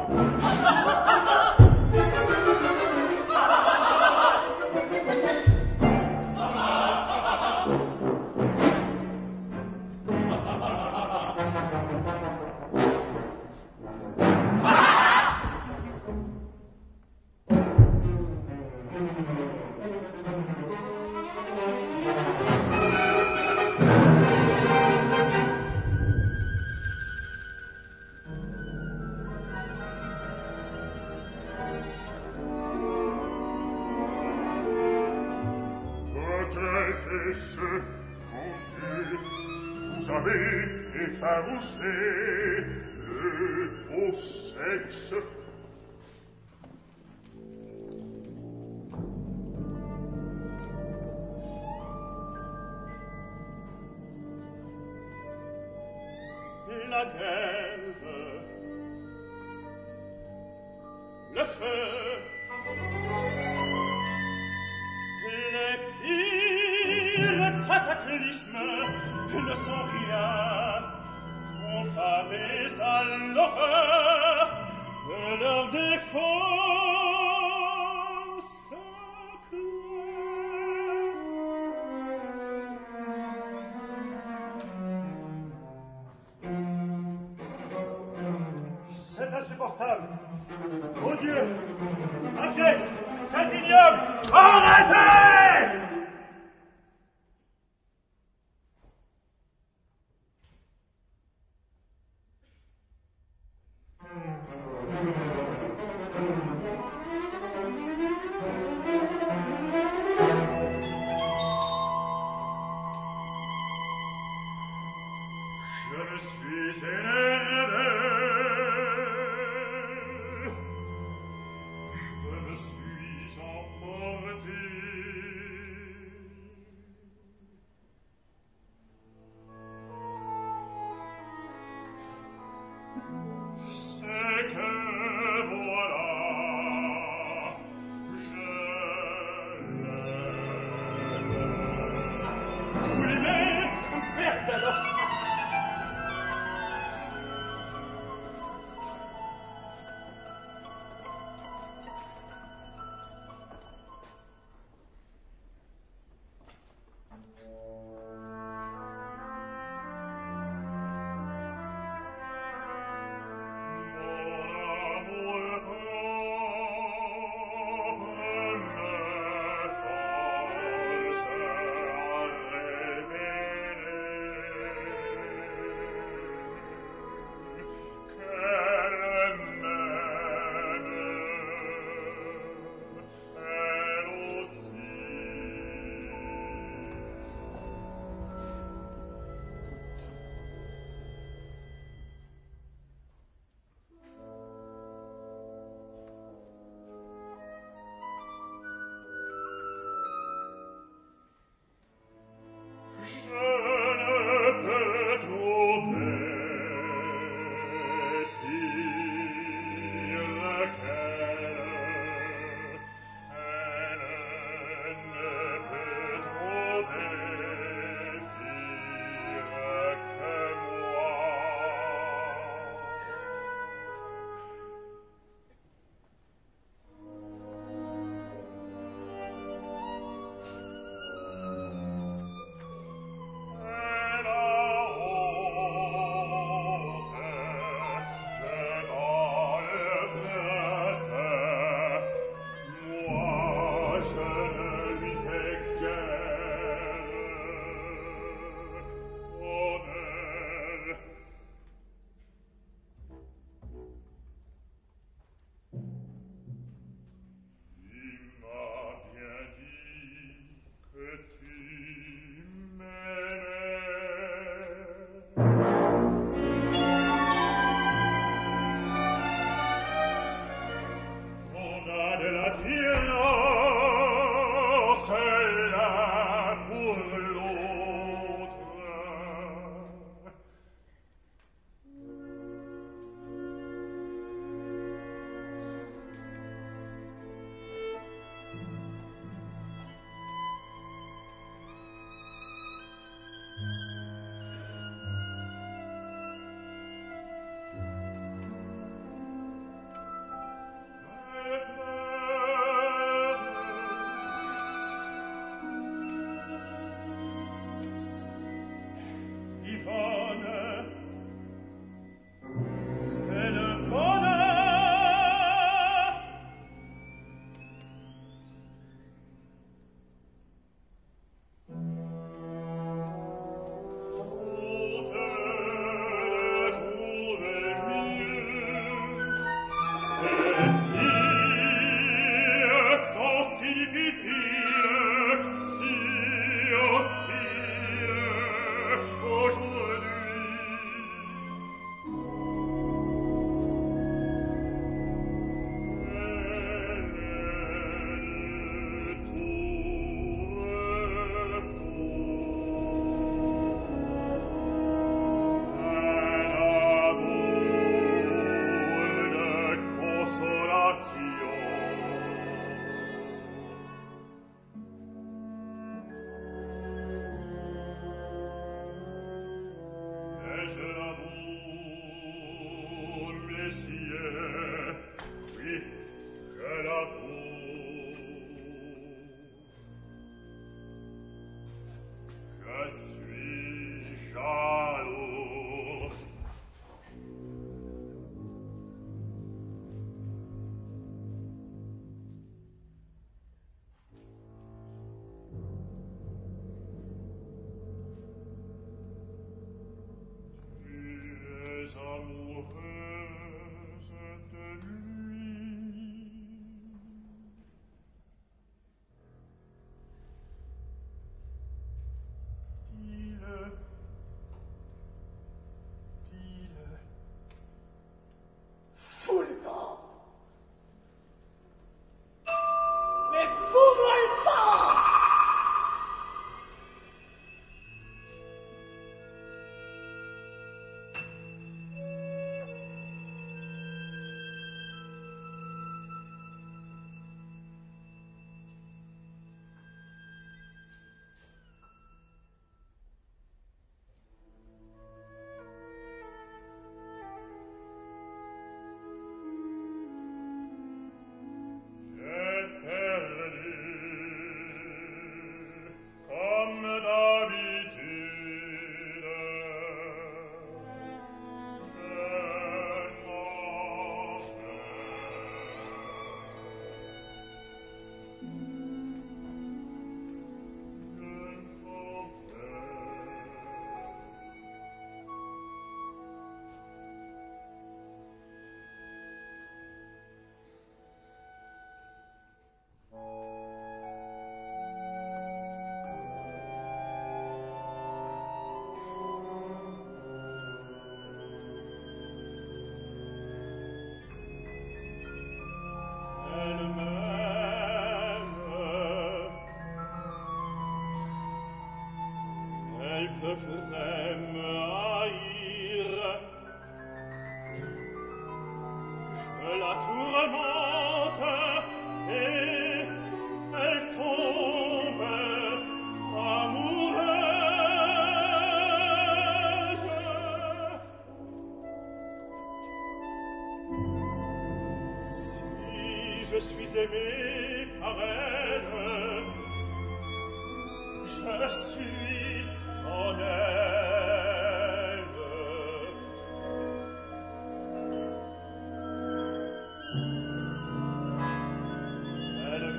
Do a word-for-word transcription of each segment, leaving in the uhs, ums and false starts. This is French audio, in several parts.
La grève, le feu, les pires cataclysmes ne sont rien comparés à l'horreur de leurs défenses C'est insupportable. Mon Dieu! Arrêtez! C'est ignoble! Arrêtez! Je me suis énervé. Je me suis emporté. C'est que voilà, je l'aime. Oui, mais merde alors. Je suis aimé par elle, je suis en elle. Elle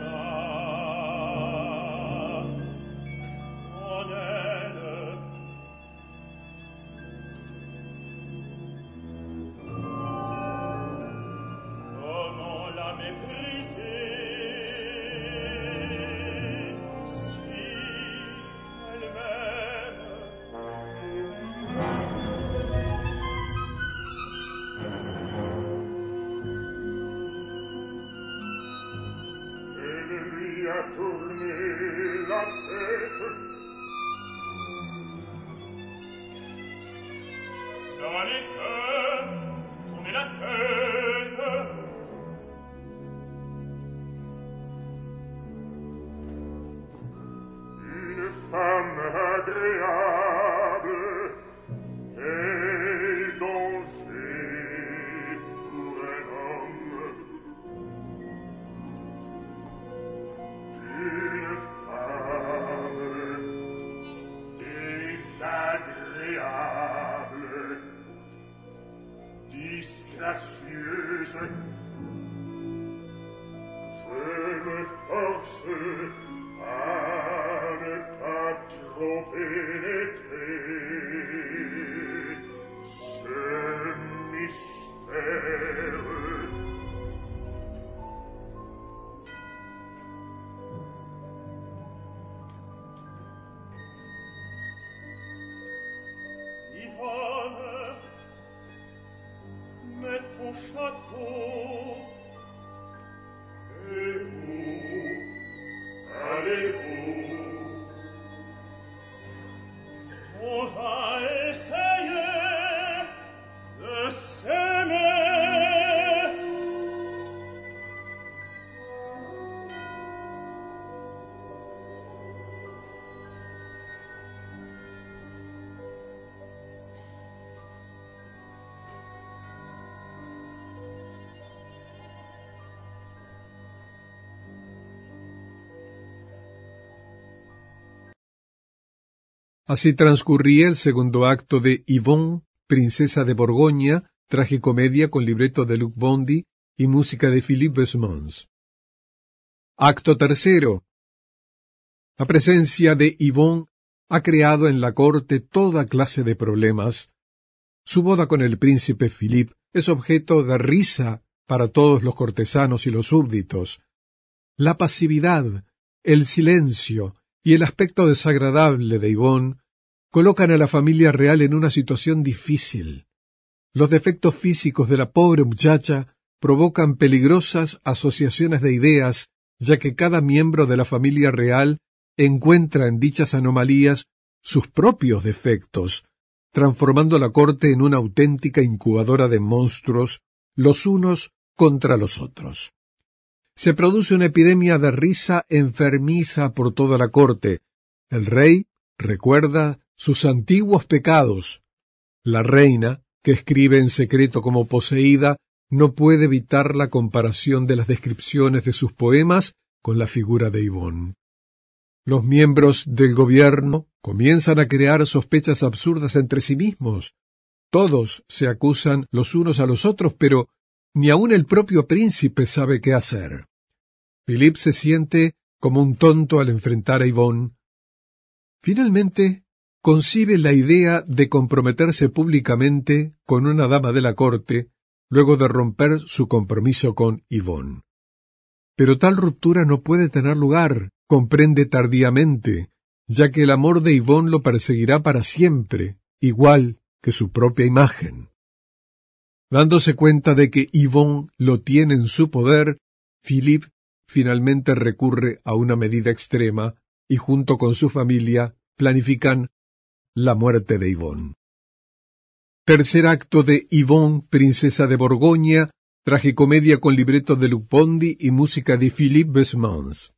m'a en elle. Comment la mépriser? Tourner la tête. Ça n'est que tourner la tête. Une femme agréable est danger pour un homme. Une femme désagréable, disgracieuse, je me force à ne pas trop pénétrer ce mystère. Mets ton chapeau. Et où allez-vous? On va essayer de s'aimer. Así transcurría el segundo acto de Yvonne, princesa de Borgoña, tragicomedia con libreto de Luc Bondy y música de Philippe Besmans. Acto tercero. La presencia de Yvonne ha creado en la corte toda clase de problemas. Su boda con el príncipe Philippe es objeto de risa para todos los cortesanos y los súbditos. La pasividad, el silencio y el aspecto desagradable de Yvonne colocan a la familia real en una situación difícil. Los defectos físicos de la pobre muchacha provocan peligrosas asociaciones de ideas, ya que cada miembro de la familia real encuentra en dichas anomalías sus propios defectos, transformando la corte en una auténtica incubadora de monstruos, los unos contra los otros. Se produce una epidemia de risa enfermiza por toda la corte. El rey recuerda sus antiguos pecados. La reina, que escribe en secreto como poseída, no puede evitar la comparación de las descripciones de sus poemas con la figura de Yvonne. Los miembros del gobierno comienzan a crear sospechas absurdas entre sí mismos. Todos se acusan los unos a los otros, pero ni aun el propio príncipe sabe qué hacer. Philippe se siente como un tonto al enfrentar a Yvonne. Finalmente, concibe la idea de comprometerse públicamente con una dama de la corte, luego de romper su compromiso con Yvonne. Pero tal ruptura no puede tener lugar, comprende tardíamente, ya que el amor de Yvonne lo perseguirá para siempre, igual que su propia imagen. Dándose cuenta de que Yvonne lo tiene en su poder, Philippe finalmente recurre a una medida extrema y junto con su familia planifican la muerte de Yvonne. Tercer acto de Yvonne, princesa de Borgoña, tragicomedia con libreto de Luc Bondy y música de Philippe Besmans.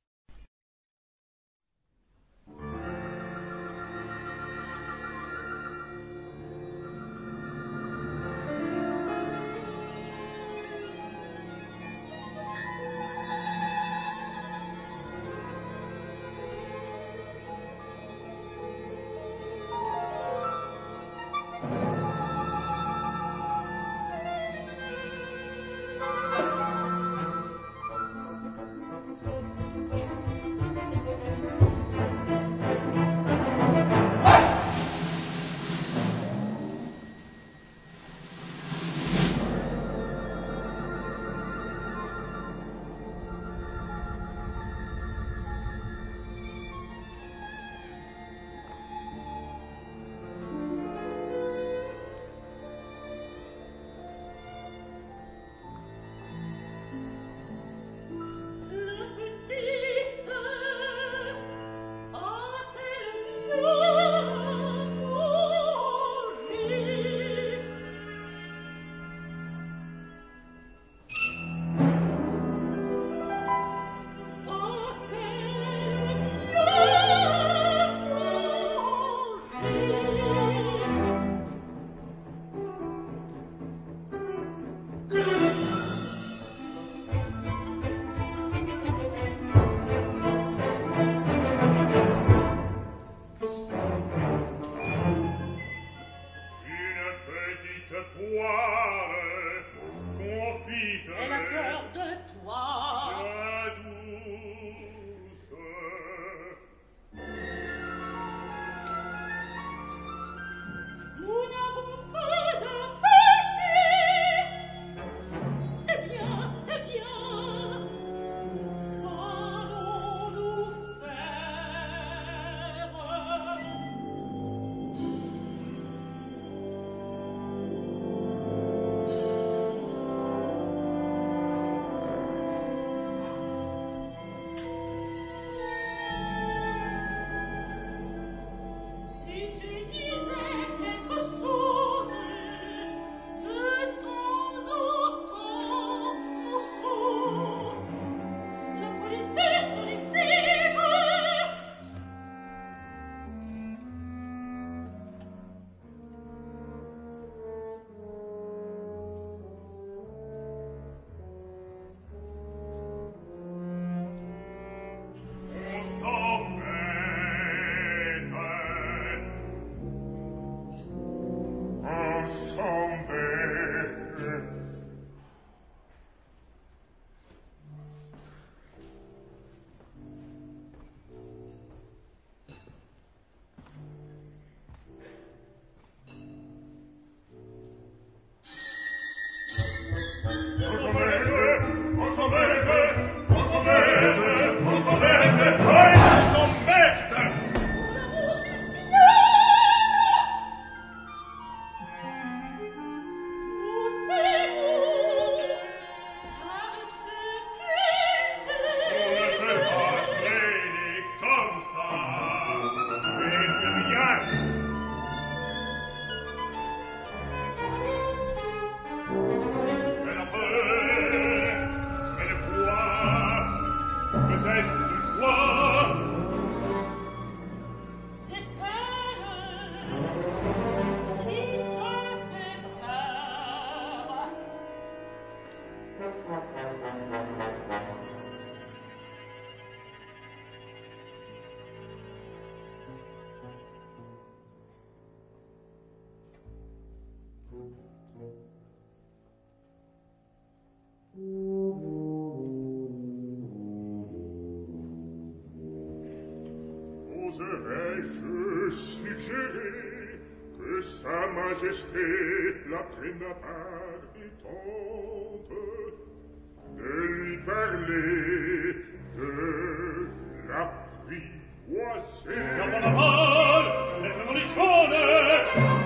Oserais-je suggérer que Sa Majesté la prenne à part et tente de lui parler de l'apprivoiser? La buona mal, cette molichone!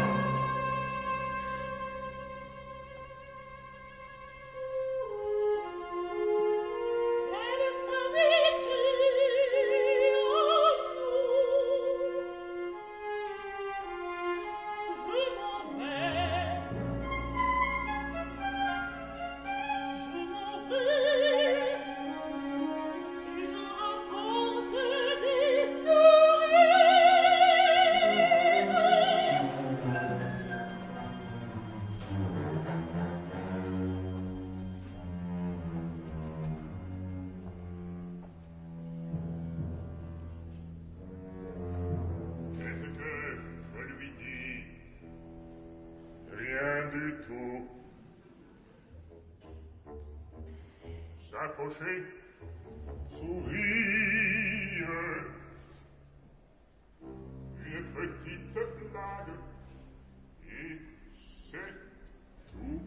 S'approcher, sourire, une petite blague, et c'est tout.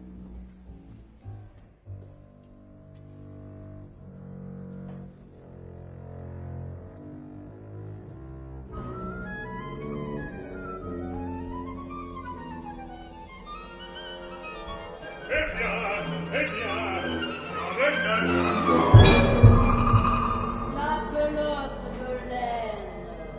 Eh bien, eh bien, avec La pelote de laine.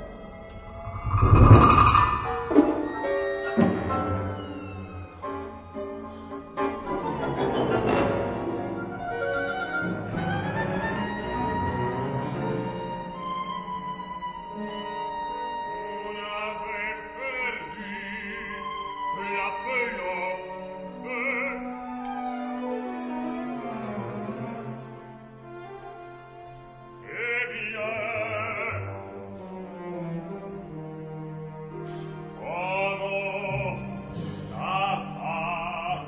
on avait perdu la pelote. Eh bien, comment ça va?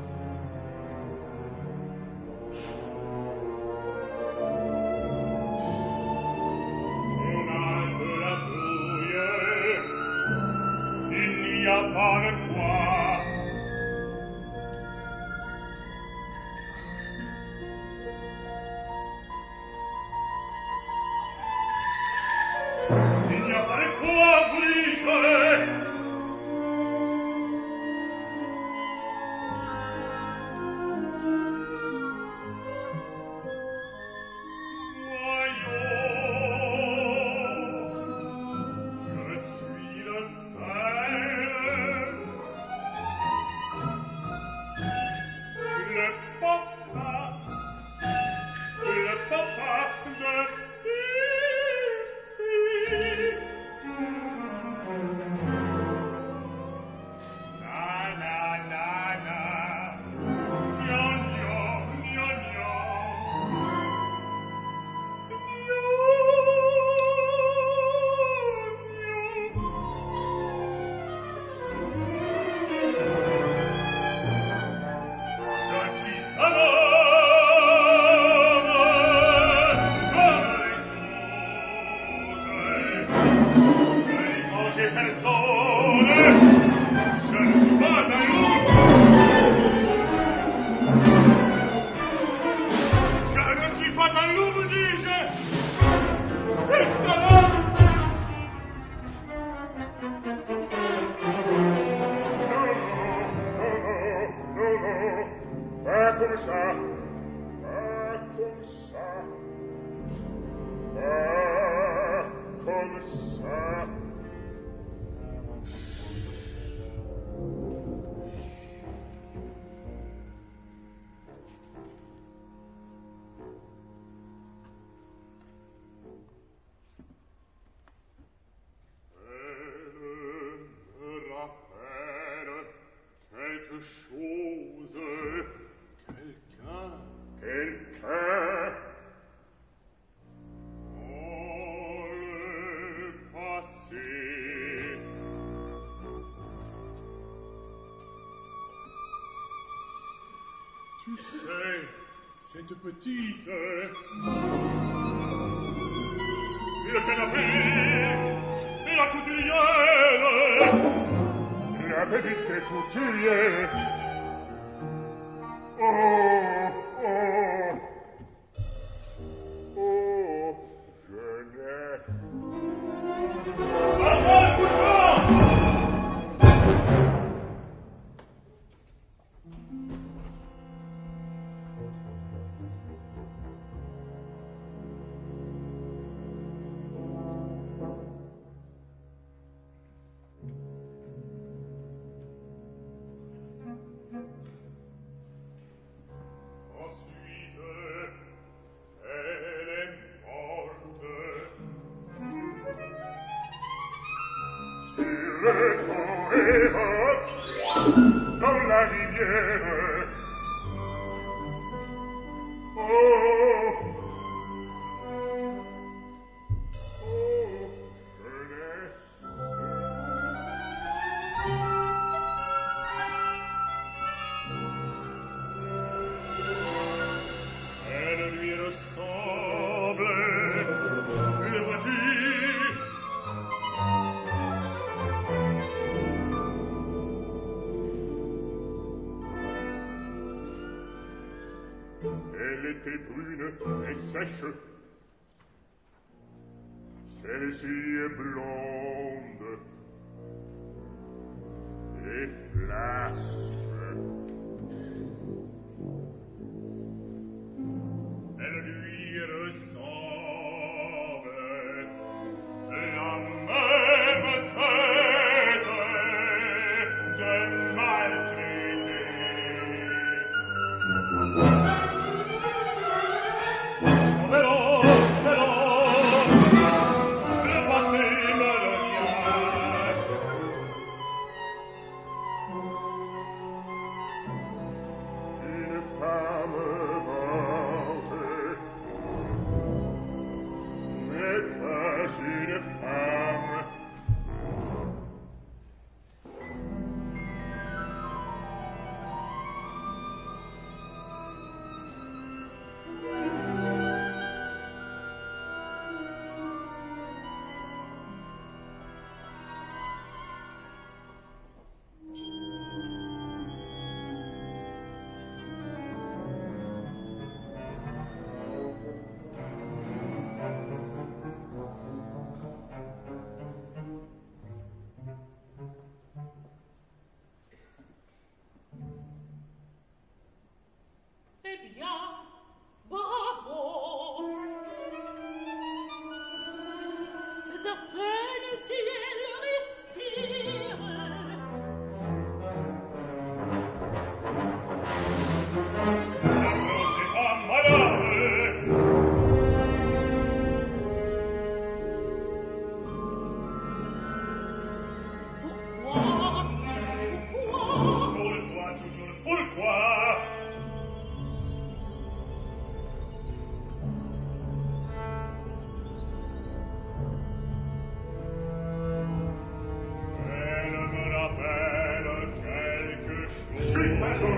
On a de la brouille, il n'y a pas de quoi. Il n'y a pas de quoi, vous dis-je. Voyons, je suis le père, le papa, le papa de Fifi. Na, na, na, na, gnon, gnon, gnon, gnon. Je suis un homme comme les autres. Je n'ai mangé personne. Je ne suis pas un loup. Je ne suis pas un loup, vous dis-je. Excellent. Non, non, non, non, pas comme ça, pas comme ça, pas comme ça. Elle me rappelle quelque chose, quelqu'un, Tu sais, cette petite... Le canapé et la couturière. La petite couturière. Oh, oh. Oh, jeunesse. Arrête, pourquoi? Dans la rivière. Oh, oh, jeunesse. Elle lui ressemble, le vois-tu? Elle était brune et sèche. Celle-ci est blonde et flasque. Elle lui ressemble, la même tête de maltraité. Vélo, vélo, le passé me revient. Une femme vante n'est pas une femme. Eh bien, bravo! C'est à peine si elle respire. N'approchez pas, madame! Pourquoi? Pourquoi? Pourquoi, toujours pourquoi? Elle me rappelle quelque chose.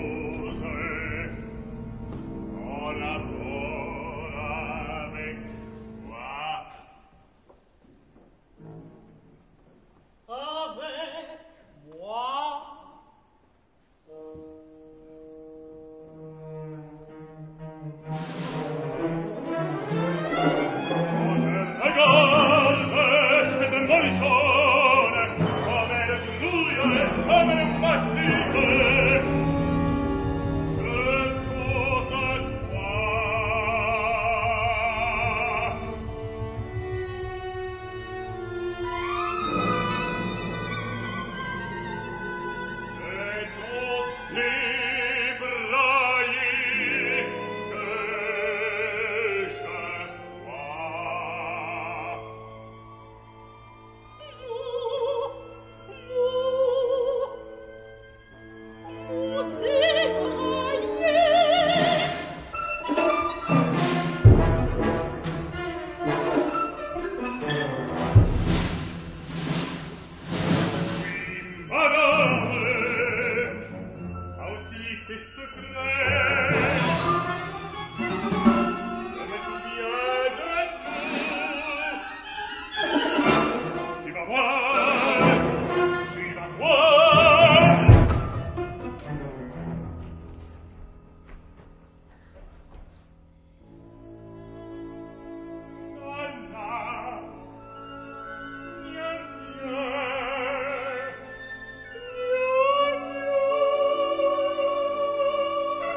En amour avec toi. Avec moi? Quand je regarde cette molichonne, comme elle grouille, comme elle mastique, je pense à toi. C'est ton débraillé que je vois. Mou, mou, mou débraillé. Madame, a aussi ses secrets.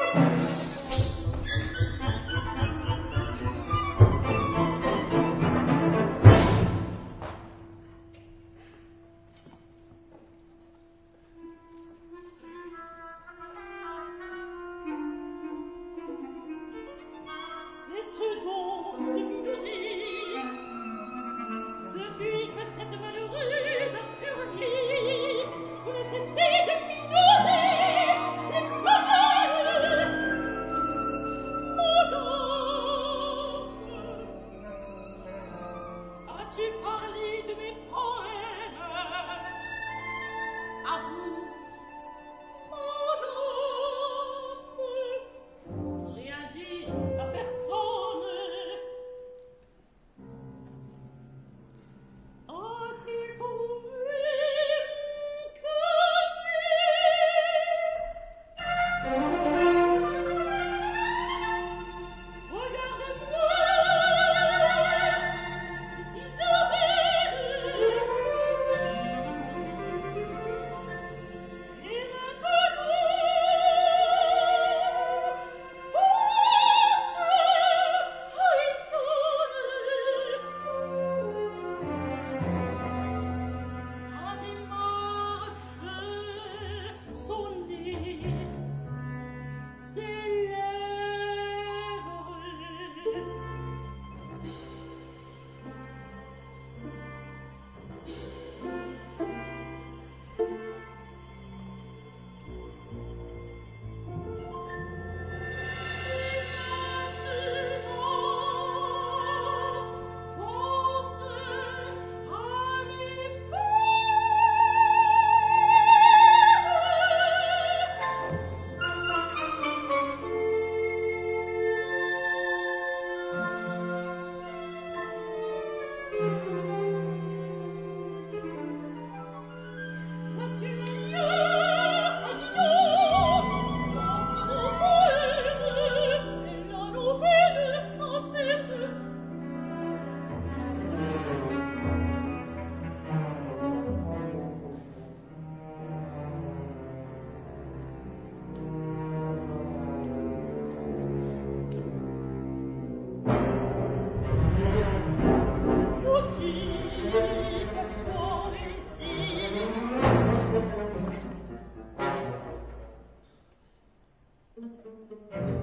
Thank you.